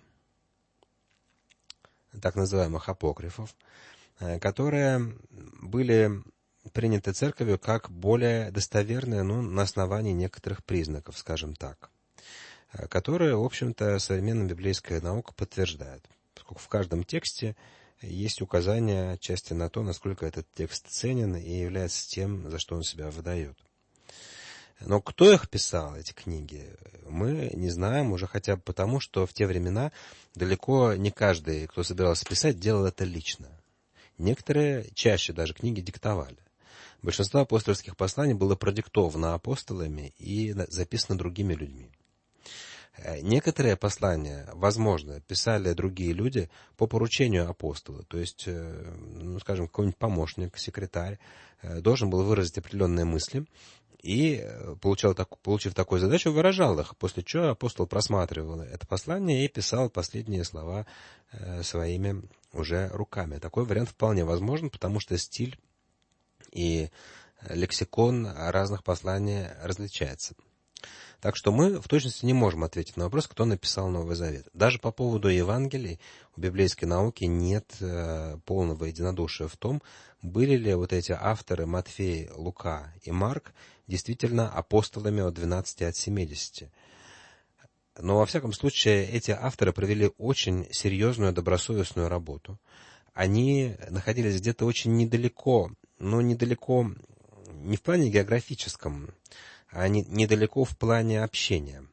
так называемых апокрифов, которые были приняты церковью как более достоверные, на основании некоторых признаков, скажем так, которые, в общем-то, современная библейская наука подтверждает, поскольку в каждом тексте есть указание отчасти на то, насколько этот текст ценен и является тем, за что он себя выдает. Но кто их писал, эти книги, мы не знаем уже хотя бы потому, что в те времена далеко не каждый, кто собирался писать, делал это лично. Некоторые чаще даже книги диктовали. Большинство апостольских посланий было продиктовано апостолами и записано другими людьми. Некоторые послания, возможно, писали другие люди по поручению апостола. То есть, скажем, какой-нибудь помощник, секретарь должен был выразить определенные мысли и, получив такую задачу, выражал их, после чего апостол просматривал это послание и писал последние слова своими уже руками. Такой вариант вполне возможен, потому что стиль и лексикон разных посланий различается. Так что мы в точности не можем ответить на вопрос, кто написал Новый Завет. Даже по поводу Евангелий у библейской науки нет полного единодушия в том, были ли вот эти авторы Матфей, Лука и Марк действительно апостолами от 12 от 70. Но, во всяком случае, эти авторы провели очень серьезную, добросовестную работу. Они находились где-то очень недалеко, но недалеко не в плане географическом, а недалеко в плане общения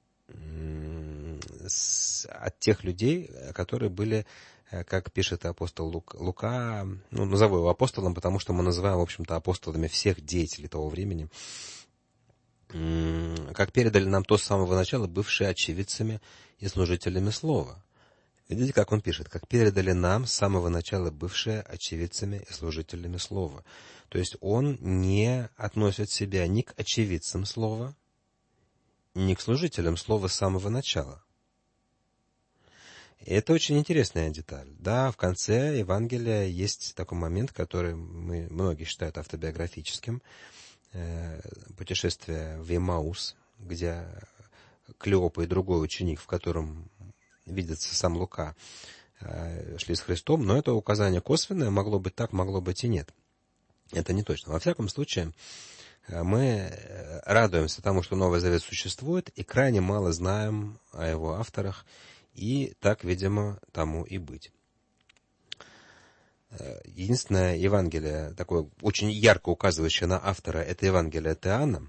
от тех людей, которые были, как пишет апостол Лука, назову его апостолом, потому что мы называем, в общем-то, апостолами всех деятелей того времени, как передали нам то с самого начала бывшие очевидцами и служителями слова. Видите, как он пишет, как передали нам с самого начала бывшие очевидцами и служителями слова. То есть он не относит себя ни к очевидцам слова, ни к служителям слова с самого начала. И это очень интересная деталь. Да, в конце Евангелия есть такой момент, который многие считают автобиографическим. Путешествие в Эмаус, где Клеопа и другой ученик, в котором видится сам Лука, шли с Христом, но это указание косвенное, могло быть так, могло быть и нет. Это не точно. Во всяком случае, Мы радуемся тому, что Новый Завет существует, и крайне мало знаем о его авторах, и так, видимо, тому и быть. Единственное Евангелие, такое очень ярко указывающее на автора, это Евангелие от Иоанна.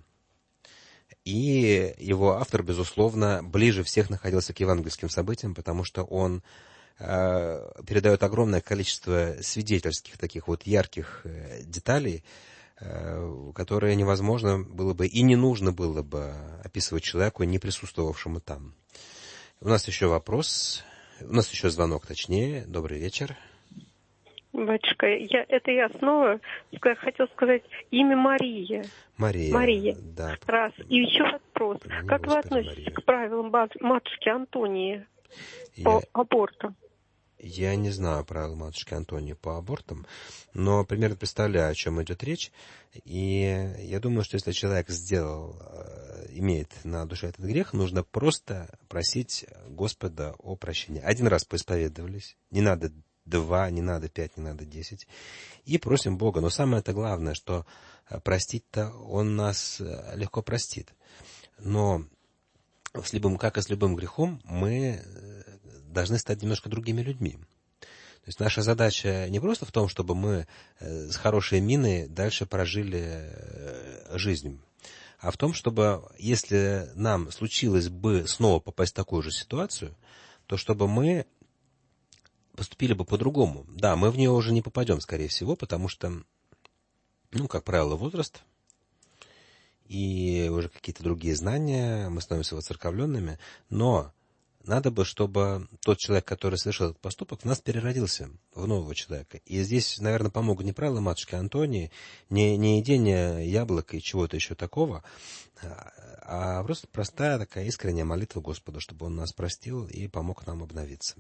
И его автор, безусловно, ближе всех находился к евангельским событиям, потому что он передает огромное количество свидетельских, таких вот ярких деталей, которые невозможно было бы и не нужно было бы описывать человеку, не присутствовавшему там. У нас еще вопрос, у нас еще звонок, точнее. Добрый вечер. Батюшка, я снова хотел сказать имя Мария. Мария. Да. Раз. И еще вопрос. Как вы относитесь Мария к правилам матушки Антонии по абортам? Я не знаю правил матушки Антонии по абортам, но примерно представляю, о чем идет речь. И я думаю, что если человек имеет на душе этот грех, нужно просто просить Господа о прощении. Один раз поисповедовались, не надо 2, не надо 5, не надо 10. И просим Бога. Но самое-то главное, что простить-то Он нас легко простит. Но как и с любым грехом, мы должны стать немножко другими людьми. То есть наша задача не просто в том, чтобы мы с хорошей миной дальше прожили жизнь, а в том, чтобы, если нам случилось бы снова попасть в такую же ситуацию, то чтобы мы поступили бы по-другому. Да, мы в нее уже не попадем, скорее всего, потому что, как правило, возраст и уже какие-то другие знания, мы становимся воцерковленными, но надо бы, чтобы тот человек, который совершил этот поступок, в нас переродился в нового человека. И здесь, наверное, помогут не правила матушки Антонии, не едение яблока и чего-то еще такого, а просто простая такая искренняя молитва Господу, чтобы Он нас простил и помог нам обновиться.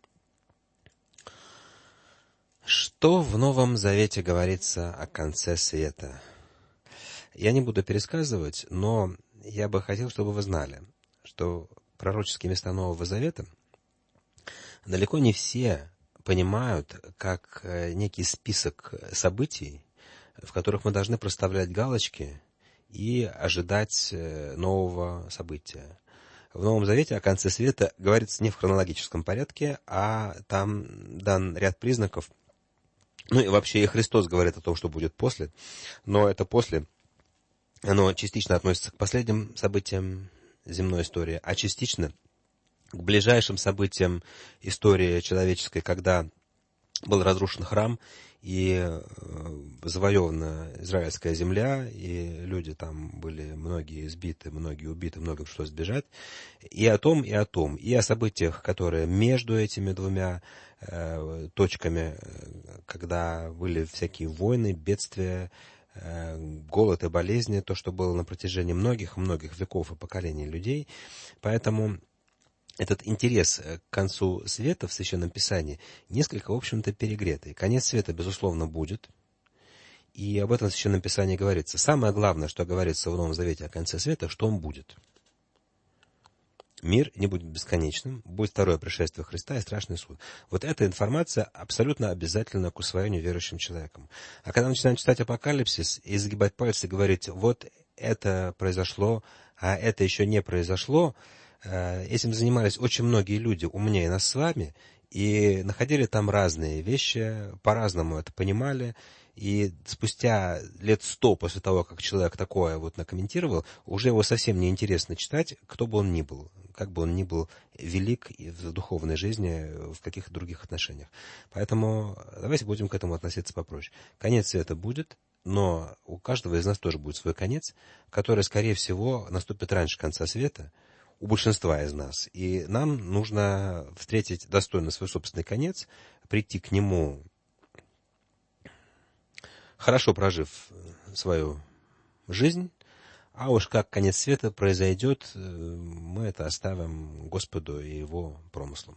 Что в Новом Завете говорится о конце света? Я не буду пересказывать, но я бы хотел, чтобы вы знали, что пророческие места Нового Завета далеко не все понимают как некий список событий, в которых мы должны проставлять галочки и ожидать нового события. В Новом Завете о конце света говорится не в хронологическом порядке, а там дан ряд признаков. И вообще и Христос говорит о том, что будет после, но это после, оно частично относится к последним событиям земной истории, а частично к ближайшим событиям истории человеческой, когда был разрушен храм и завоевана израильская земля, и люди там были многие избиты, многие убиты, многим пришлось сбежать. И о том, и о событиях, которые между этими двумя точками, когда были всякие войны, бедствия, голод и болезни, то, что было на протяжении многих-многих веков и поколений людей. Поэтому этот интерес к концу света в Священном Писании несколько, в общем-то, перегретый. Конец света, безусловно, будет. И об этом в Священном Писании говорится. Самое главное, что говорится в Новом Завете о конце света, что он будет. Мир не будет бесконечным, будет второе пришествие Христа и страшный суд. Вот эта информация абсолютно обязательна к усвоению верующим человеком. А когда мы начинаем читать Апокалипсис и загибать пальцы и говорить, вот это произошло, а это еще не произошло, этим занимались очень многие люди умнее нас с вами и находили там разные вещи, по-разному это понимали. И спустя лет 100 после того, как человек такое вот накомментировал, уже его совсем не интересно читать, кто бы он ни был, как бы он ни был велик в духовной жизни, в каких-то других отношениях. Поэтому давайте будем к этому относиться попроще. Конец света будет, но у каждого из нас тоже будет свой конец, который, скорее всего, наступит раньше конца света, у большинства из нас. И нам нужно встретить достойно свой собственный конец, прийти к нему, хорошо прожив свою жизнь, а уж как конец света произойдет, мы это оставим Господу и Его промыслам.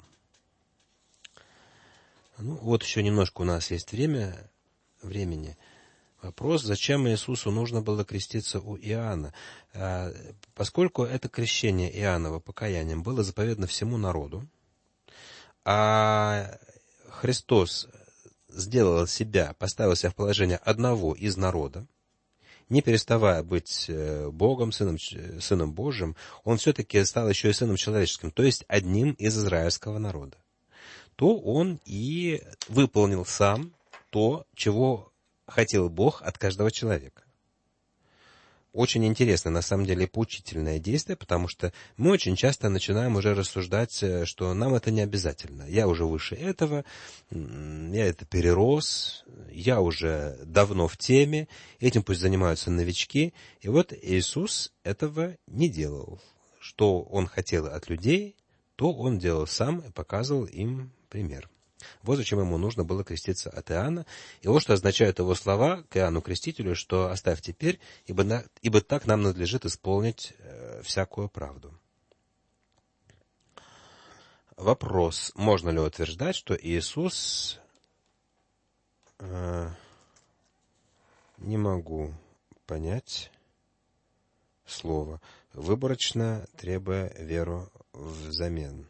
Вот еще немножко у нас есть времени. Вопрос, зачем Иисусу нужно было креститься у Иоанна? Поскольку это крещение Иоаннова покаянием было заповедано всему народу, а Христос поставил себя в положение одного из народа, не переставая быть Богом, Сыном Божьим, он все-таки стал еще и Сыном Человеческим, то есть одним из израильского народа, то он и выполнил сам то, чего хотел Бог от каждого человека. Очень интересно, на самом деле, поучительное действие, потому что мы очень часто начинаем уже рассуждать, что нам это не обязательно. Я уже выше этого, я это перерос, я уже давно в теме, этим пусть занимаются новички. И вот Иисус этого не делал. Что Он хотел от людей, то Он делал сам и показывал им пример. Вот зачем ему нужно было креститься от Иоанна. И вот что означают его слова к Иоанну Крестителю, что «оставь теперь, ибо так нам надлежит исполнить всякую правду». Вопрос, можно ли утверждать, что Иисус... Не могу понять слово. Выборочно требуя веру взамен.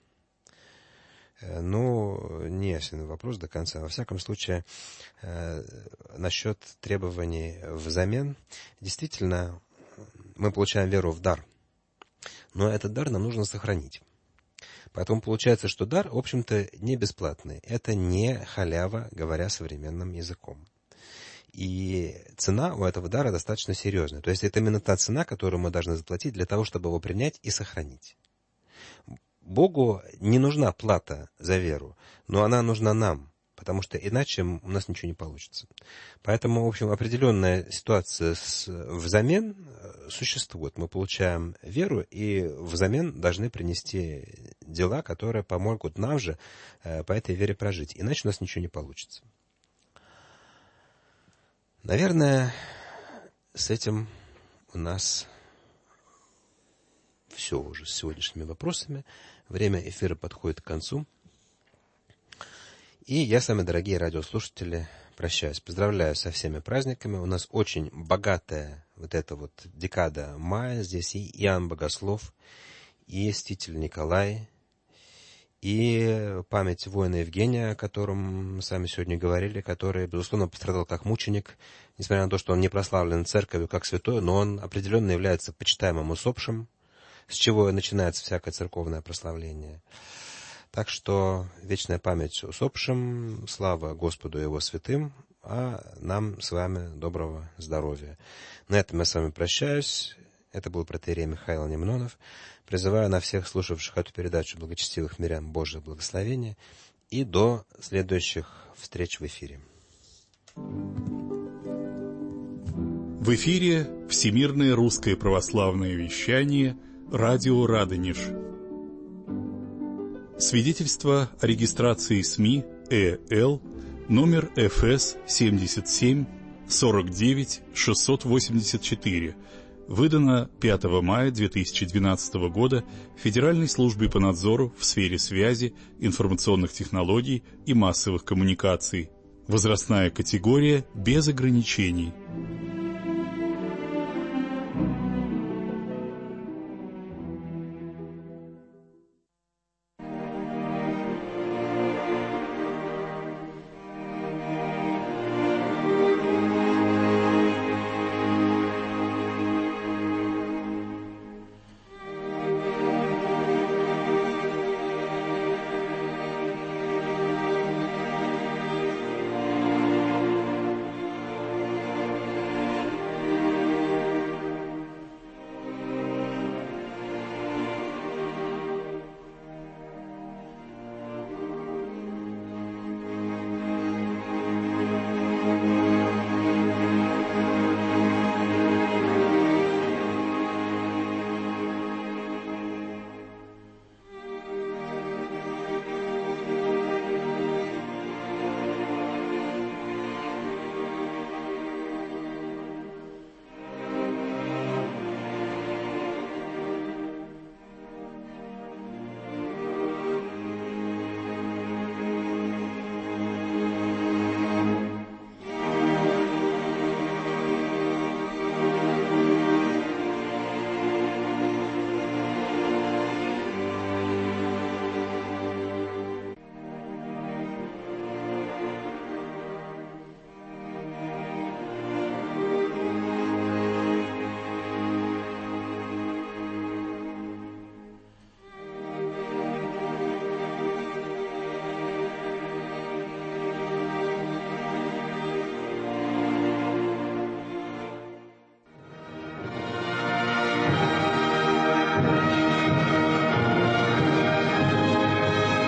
Ну, не ясен вопрос до конца. Во всяком случае, насчет требований взамен, действительно, мы получаем веру в дар, но этот дар нам нужно сохранить. Поэтому получается, что дар, в общем-то, не бесплатный. Это не халява, говоря современным языком. И цена у этого дара достаточно серьезная. То есть это именно та цена, которую мы должны заплатить для того, чтобы его принять и сохранить. Богу не нужна плата за веру, но она нужна нам, потому что иначе у нас ничего не получится. Поэтому, в общем, определенная ситуация взамен существует. Мы получаем веру и взамен должны принести дела, которые помогут нам же по этой вере прожить. Иначе у нас ничего не получится. Наверное, с этим у нас все уже с сегодняшними вопросами. Время эфира подходит к концу. И я с вами, дорогие радиослушатели, прощаюсь. Поздравляю со всеми праздниками. У нас очень богатая вот эта вот декада мая. Здесь и Иоанн Богослов, и Святитель Николай, и память воина Евгения, о котором мы с вами сегодня говорили, который, безусловно, пострадал как мученик, несмотря на то, что он не прославлен церковью как святой, но он определенно является почитаемым усопшим, с чего и начинается всякое церковное прославление. Так что вечная память усопшим, слава Господу и Его святым, а нам с вами доброго здоровья. На этом я с вами прощаюсь. Это был протоиерей Михаил Немнонов. Призываю на всех слушавших эту передачу благочестивых мирян Божьего благословения и до следующих встреч в эфире. В эфире Всемирное русское православное вещание «Радио Радонеж». Свидетельство о регистрации СМИ ЭЛ номер ФС 77 49 684, выдано 5 мая 2012 года Федеральной службой по надзору в сфере связи, информационных технологий и массовых коммуникаций. Возрастная категория без ограничений.